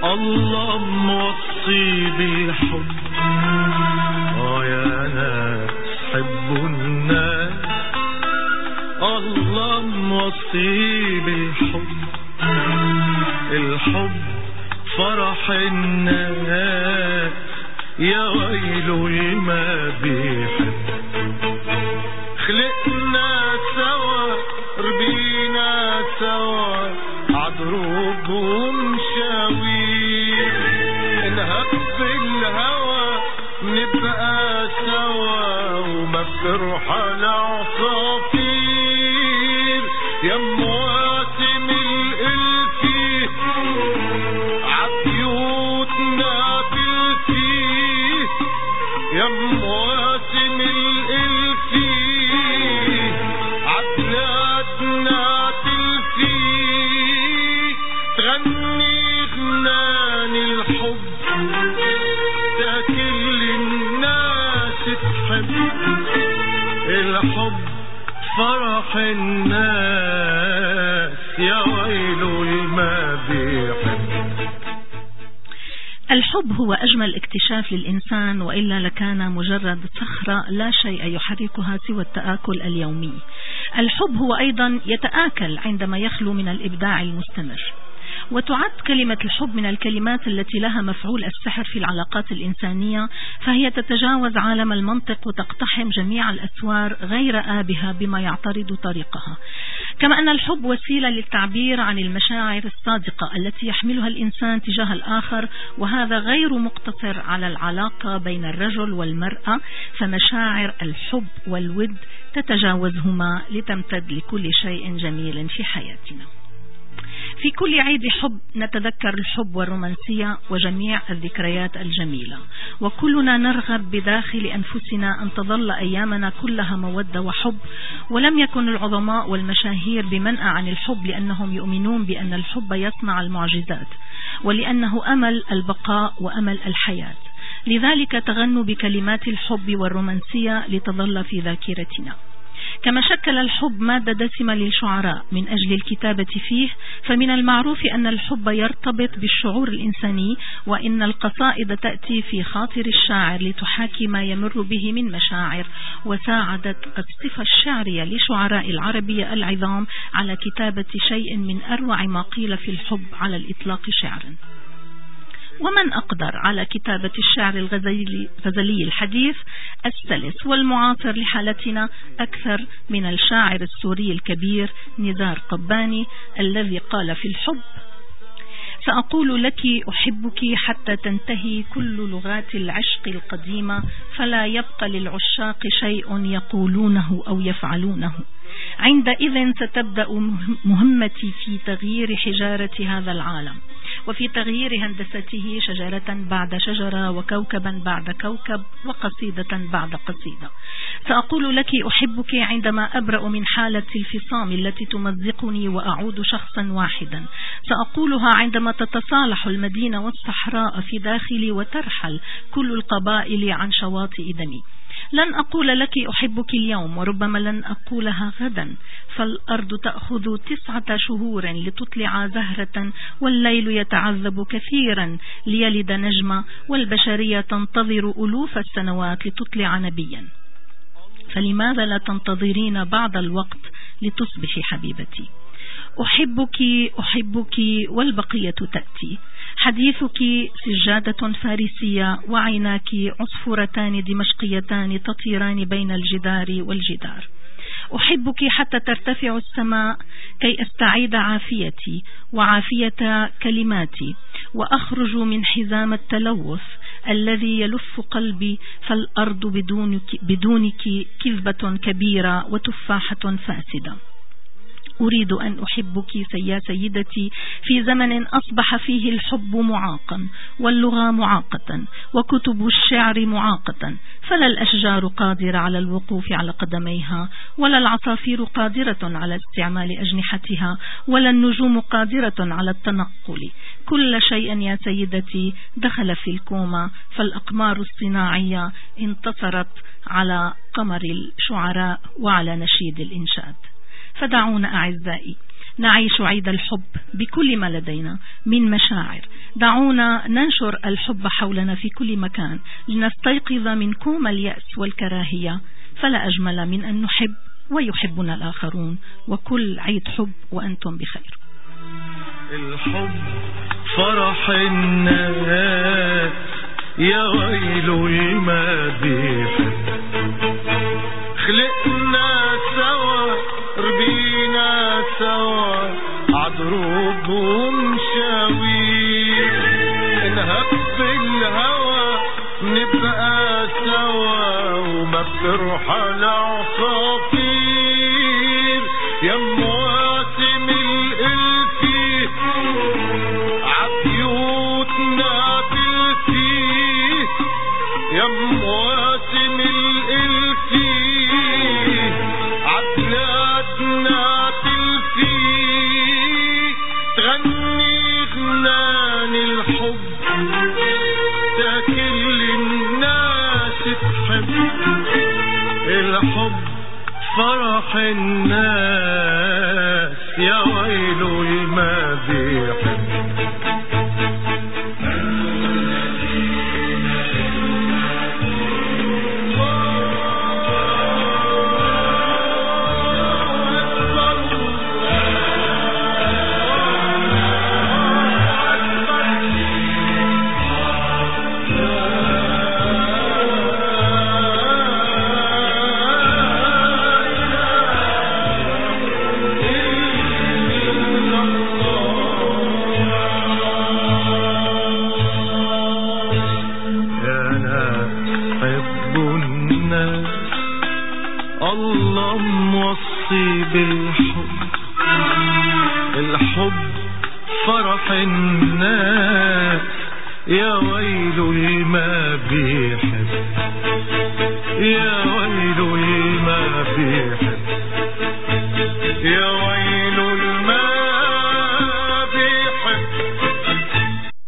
الله موصي بالحب، يا ناس حبوا الناس. الله موصي بالحب، الحب فرح الناس، يا ويله لما بيحب. خلقنا سوا ربينا سوا عدروب ومشاوير، نهب بالهوى نبقى سوا وما بترحل عصافير. يا مواسم الالفي عبيوتنا بالفيه، يا مواسم الالفي عبلادنا بالفيه. تغني غنان الحب تاكل الناس تحب، الحب فرح الناس، يا ويله لما بيحب. الحب هو أجمل اكتشاف للإنسان، وإلا لكان مجرد صخرة لا شيء يحركها سوى التآكل اليومي. الحب هو أيضا يتآكل عندما يخلو من الإبداع المستمر. وتعد كلمة الحب من الكلمات التي لها مفعول السحر في العلاقات الإنسانية، فهي تتجاوز عالم المنطق وتقتحم جميع الأسوار غير آبها بما يعترض طريقها. كما أن الحب وسيلة للتعبير عن المشاعر الصادقة التي يحملها الإنسان تجاه الآخر، وهذا غير مقتصر على العلاقة بين الرجل والمرأة، فمشاعر الحب والود تتجاوزهما لتمتد لكل شيء جميل في حياتنا. في كل عيد حب نتذكر الحب والرومانسية وجميع الذكريات الجميلة، وكلنا نرغب بداخل أنفسنا أن تظل أيامنا كلها مودة وحب. ولم يكن العظماء والمشاهير بمنأى عن الحب، لأنهم يؤمنون بأن الحب يصنع المعجزات، ولأنه أمل البقاء وأمل الحياة. لذلك تغنوا بكلمات الحب والرومانسية لتظل في ذاكرتنا. كما شكل الحب مادة دسمة للشعراء من أجل الكتابة فيه، فمن المعروف أن الحب يرتبط بالشعور الإنساني، وإن القصائد تأتي في خاطر الشاعر لتحاكي ما يمر به من مشاعر. وساعدت الصفة الشعرية لشعراء العربية العظام على كتابة شيء من أروع ما قيل في الحب على الإطلاق شعرا. ومن أقدر على كتابة الشعر الغزلي الحديث السلس والمعاصر لحالتنا أكثر من الشاعر السوري الكبير نزار قباني، الذي قال في الحب: سأقول لك أحبك حتى تنتهي كل لغات العشق القديمة، فلا يبقى للعشاق شيء يقولونه أو يفعلونه. عندئذ ستبدأ مهمتي في تغيير حجارة هذا العالم، وفي تغيير هندسته شجرة بعد شجرة، وكوكبا بعد كوكب، وقصيدة بعد قصيدة. سأقول لك أحبك عندما أبرأ من حالة الفصام التي تمزقني وأعود شخصا واحدا. سأقولها عندما تتصالح المدينة والصحراء في داخلي وترحل كل القبائل عن شواطئ دمي. لن أقول لك أحبك اليوم، وربما لن أقولها غدا، فالأرض تأخذ 9 شهور لتطلع زهرة، والليل يتعذب كثيرا ليلد نجمة، والبشرية تنتظر ألوف السنوات لتطلع نبيا. فلماذا لا تنتظرين بعض الوقت لتصبحي حبيبتي؟ أحبك أحبك والبقية تأتي. حديثك سجادة فارسية، وعيناك عصفورتان دمشقيتان تطيران بين الجدار والجدار. أحبك حتى ترتفع السماء كي أستعيد عافيتي وعافية كلماتي، وأخرج من حزام التلوث الذي يلف قلبي، فالأرض بدونك كذبة كبيرة وتفاحة فاسدة. أريد أن أحبك يا سيدتي في زمن أصبح فيه الحب معاقا، واللغة معاقة، وكتب الشعر معاقة، فلا الأشجار قادرة على الوقوف على قدميها، ولا العصافير قادرة على استعمال أجنحتها، ولا النجوم قادرة على التنقل. كل شيء يا سيدتي دخل في الكومة، فالأقمار الصناعية انتصرت على قمر الشعراء وعلى نشيد الإنشاد. فدعونا أعزائي نعيش عيد الحب بكل ما لدينا من مشاعر، دعونا ننشر الحب حولنا في كل مكان لنستيقظ من كوم اليأس والكراهية، فلا أجمل من أن نحب ويحبنا الآخرون. وكل عيد حب وأنتم بخير. الحب فرح الناس، يا ويل ما بيحب. خلقنا سوا ربينا سوا عدروب ومشاوير، نهب الهوى نبقى سوا وما بترحل عصافير. يا مواسم الالفي عبيوتنا بالفيه، يا مواسم الالفي عبلادنا بالفيه. تغني غنان الحب تاكل الناس تحب. الحب فرح الناس، يا ويل ما بيحب. الله موصي بالحب، الحب فرح الناس، يا ويل ما بيحب، يا ويل ما بيحب.